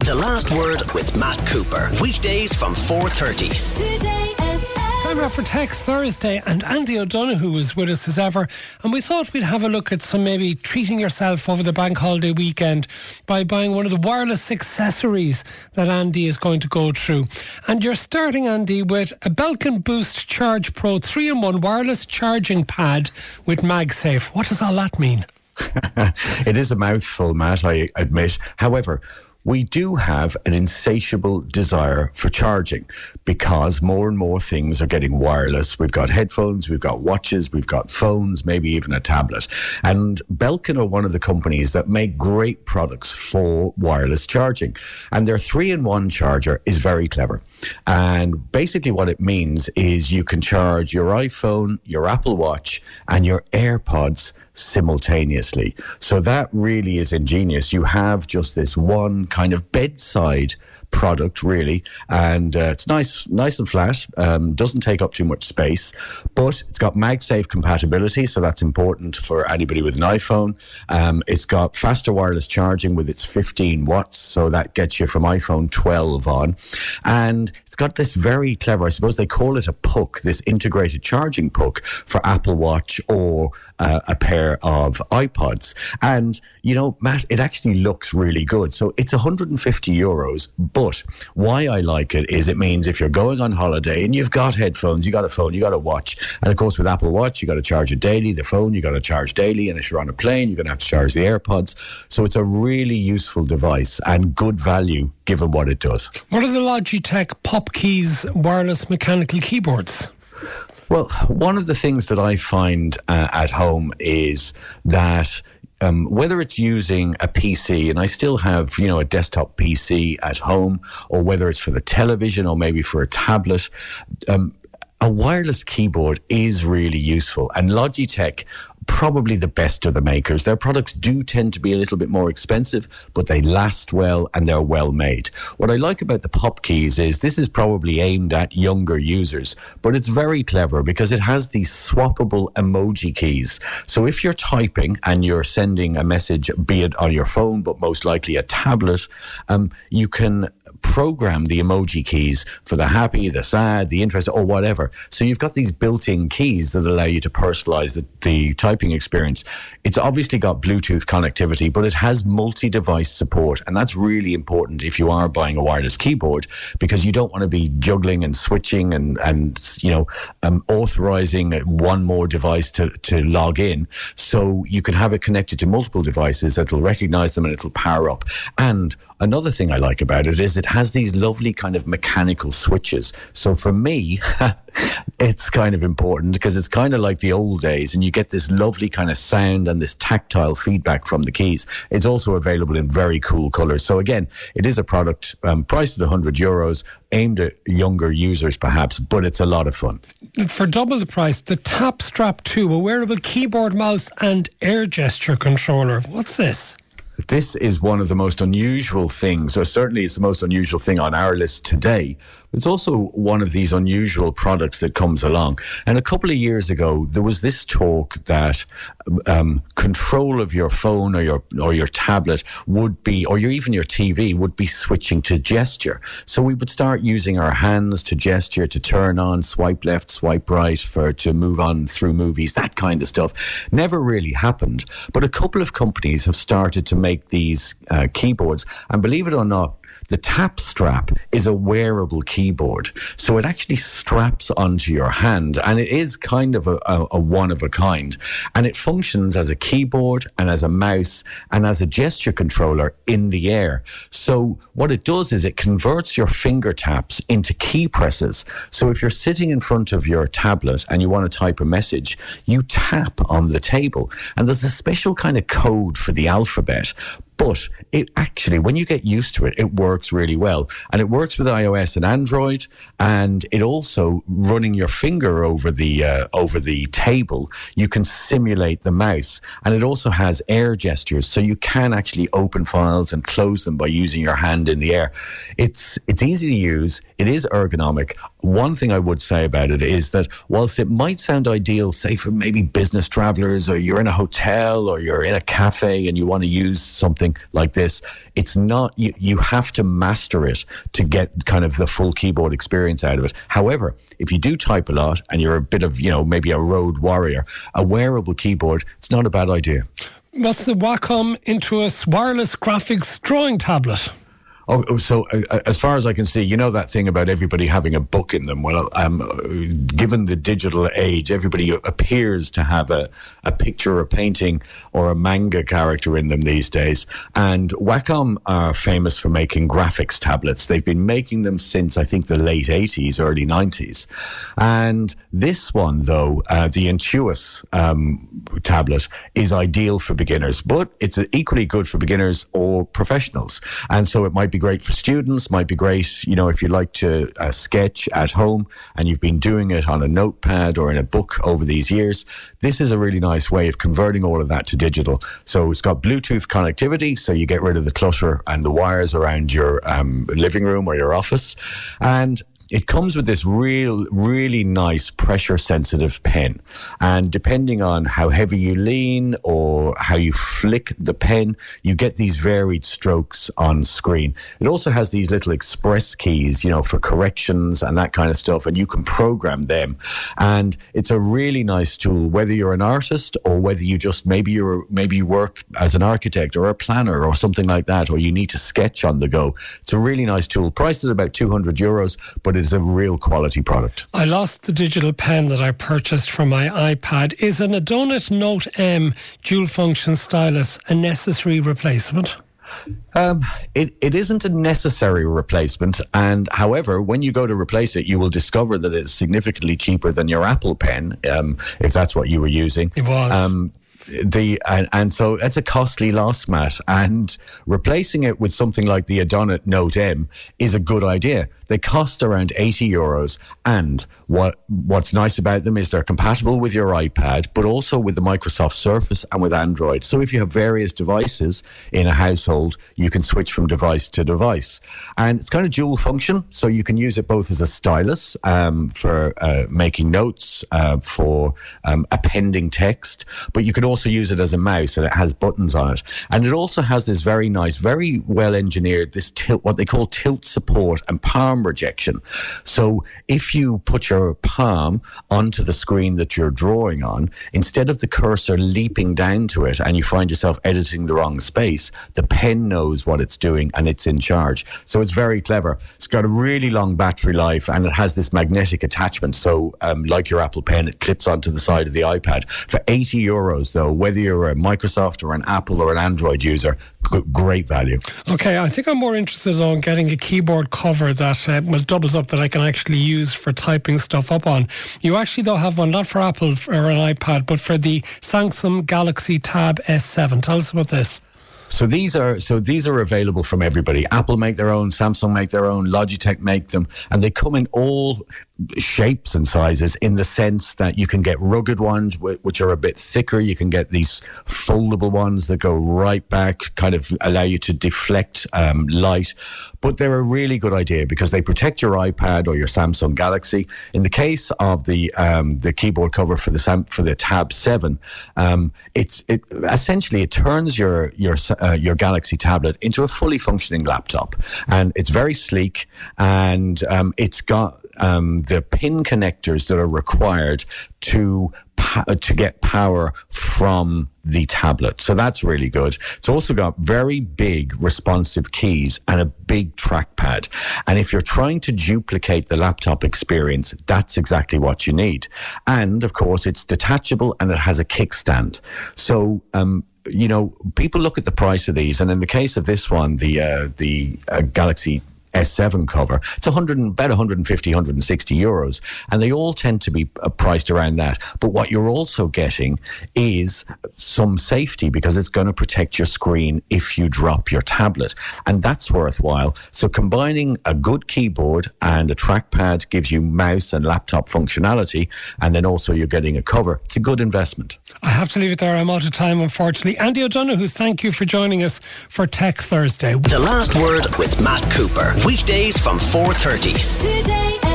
The Last Word with Matt Cooper. Weekdays from 4:30. Today FM. Time now for Tech Thursday, and Andy O'Donoghue is with us as ever, and we thought we'd have a look at some maybe treating yourself over the bank holiday weekend by buying one of the wireless accessories that Andy is going to go through. And you're starting, Andy, with a Belkin Boost Charge Pro 3-in-1 wireless charging pad with MagSafe. What does all that mean? It is a mouthful, Matt, I admit. However, we do have an insatiable desire for charging because more and more things are getting wireless. We've got headphones, we've got watches, we've got phones, maybe even a tablet. And Belkin are one of the companies that make great products for wireless charging. And their 3-in-1 charger is very clever. And basically what it means is you can charge your iPhone, your Apple Watch, and your AirPods simultaneously. So that really is ingenious. You have just this one kind of bedside product, really, and it's nice and flat, doesn't take up too much space, but it's got MagSafe compatibility, so that's important for anybody with an iPhone. It's got faster wireless charging with its 15 watts, so that gets you from iPhone 12 on, and it's got this very clever, I suppose they call it a puck, this integrated charging puck for Apple Watch or a pair of iPods. And, you know, Matt, it actually looks really good. So it's €150, but why I like it is it means if you're going on holiday and you've got headphones, you got a phone, you got a watch, and of course with Apple Watch, you got to charge it daily, the phone, you got to charge daily, and if you're on a plane, you're going to have to charge the AirPods. So it's a really useful device and good value given what it does. What are the Logitech Pop Keys wireless mechanical keyboards? Well, one of the things that I find at home is that whether it's using a PC, and I still have, you know, a desktop PC at home, or whether it's for the television or maybe for a tablet, a wireless keyboard is really useful. And Logitech, probably the best of the makers. Their products do tend to be a little bit more expensive, but they last well and they're well made. What I like about the Pop Keys is this is probably aimed at younger users, but it's very clever because it has these swappable emoji keys. So if you're typing and you're sending a message, be it on your phone, but most likely a tablet, you can program the emoji keys for the happy, the sad, the interested, or whatever. So you've got these built-in keys that allow you to personalize the typing experience. It's obviously got Bluetooth connectivity, but it has multi-device support, and that's really important if you are buying a wireless keyboard, because you don't want to be juggling and switching and you know, authorizing one more device to log in. So you can have it connected to multiple devices that'll recognize them and it'll power up. And another thing I like about it is it has these lovely kind of mechanical switches. So for me, it's kind of important because it's kind of like the old days and you get this lovely kind of sound and this tactile feedback from the keys. It's also available in very cool colors. So again, it is a product priced at €100, aimed at younger users perhaps, but it's a lot of fun. For double the price, the Tap Strap 2, a wearable keyboard, mouse and air gesture controller. What's this? This is one of the most unusual things, or certainly it's the most unusual thing on our list today. It's also one of these unusual products that comes along. And a couple of years ago, there was this talk that control of your phone or your tablet would be, or even your TV would be switching to gesture. So we would start using our hands to gesture, to turn on, swipe left, swipe right, to move on through movies, that kind of stuff. Never really happened. But a couple of companies have started to make these keyboards, and believe it or not, the Tap Strap is a wearable keyboard. So it actually straps onto your hand, and it is kind of a one of a kind. And it functions as a keyboard and as a mouse and as a gesture controller in the air. So what it does is it converts your finger taps into key presses. So if you're sitting in front of your tablet and you want to type a message, you tap on the table. And there's a special kind of code for the alphabet. But it actually, when you get used to it, it works really well. And it works with iOS and Android. And it also, running your finger over the table, you can simulate the mouse. And it also has air gestures, so you can actually open files and close them by using your hand in the air. It's easy to use. It is ergonomic. One thing I would say about it is that whilst it might sound ideal, say for maybe business travelers, or you're in a hotel or you're in a cafe and you want to use something something like this, it's not, you have to master it to get kind of the full keyboard experience out of it. However, if you do type a lot and you're a bit of, maybe a road warrior, a wearable keyboard, it's not a bad idea. What's the Wacom Intuos wireless graphics drawing tablet? So as far as I can see, that thing about everybody having a book in them. Well, given the digital age, everybody appears to have a picture, a painting, or a manga character in them these days. And Wacom are famous for making graphics tablets. They've been making them since, I think, the late 80s, early 90s. And this one, though, the Intuos tablet, is ideal for beginners, but it's equally good for beginners or professionals. And so it might be great for students, might be great, if you like to sketch at home and you've been doing it on a notepad or in a book over these years. This is a really nice way of converting all of that to digital. So it's got Bluetooth connectivity, so you get rid of the clutter and the wires around your living room or your office. And it comes with this really nice pressure-sensitive pen. And depending on how heavy you lean or how you flick the pen, you get these varied strokes on screen. It also has these little express keys, for corrections and that kind of stuff, and you can program them. And it's a really nice tool, whether you're an artist or whether you just maybe you work as an architect or a planner or something like that, or you need to sketch on the go. It's a really nice tool, priced at about €200, but it's a real quality product. I lost the digital pen that I purchased for my iPad. Is an Adonit Note M dual function stylus a necessary replacement? It isn't a necessary replacement, and however, when you go to replace it, you will discover that it's significantly cheaper than your Apple Pen, if that's what you were using. It was. And so it's a costly loss, Matt, and replacing it with something like the Adonit Note M is a good idea. They cost around €80, and what's nice about them is they're compatible with your iPad, but also with the Microsoft Surface and with Android. So if you have various devices in a household, you can switch from device to device. And it's kind of dual function, so you can use it both as a stylus for making notes, for appending text, but you can also use it as a mouse, and it has buttons on it. And it also has this very nice, very well engineered, this tilt, what they call tilt support and palm rejection. So if you put your palm onto the screen that you're drawing on, instead of the cursor leaping down to it and you find yourself editing the wrong space, the pen knows what it's doing and it's in charge. So it's very clever. It's got a really long battery life, and it has this magnetic attachment. So like your Apple Pen, it clips onto the side of the iPad. For €80 though, whether you're a Microsoft or an Apple or an Android user, great value. Okay, I think I'm more interested in getting a keyboard cover that doubles up, that I can actually use for typing stuff up on. You actually though have one not for Apple or an iPad, but for the Samsung Galaxy Tab S7. Tell us about this. So these are available from everybody. Apple make their own, Samsung make their own, Logitech make them, and they come in all shapes and sizes, in the sense that you can get rugged ones which are a bit thicker. You can get these foldable ones that go right back, kind of allow you to deflect light. But they're a really good idea because they protect your iPad or your Samsung Galaxy. In the case of the keyboard cover for the Tab 7, it essentially turns your Galaxy tablet into a fully functioning laptop, and it's very sleek, and it's got the pin connectors that are required to get power from the tablet. So that's really good. It's also got very big responsive keys and a big trackpad. And if you're trying to duplicate the laptop experience, that's exactly what you need. And of course, it's detachable and it has a kickstand. So, people look at the price of these, and in the case of this one, the Galaxy S7 cover, it's about 150, 160 euros, and they all tend to be priced around that. But what you're also getting is some safety, because it's going to protect your screen if you drop your tablet, and that's worthwhile. So combining a good keyboard and a trackpad gives you mouse and laptop functionality, and then also you're getting a cover. It's a good investment. I have to leave it there. I'm out of time, unfortunately. Andy O'Donoghue, thank you for joining us for Tech Thursday. The Last Word with Matt Cooper. Weekdays from 4:30. Today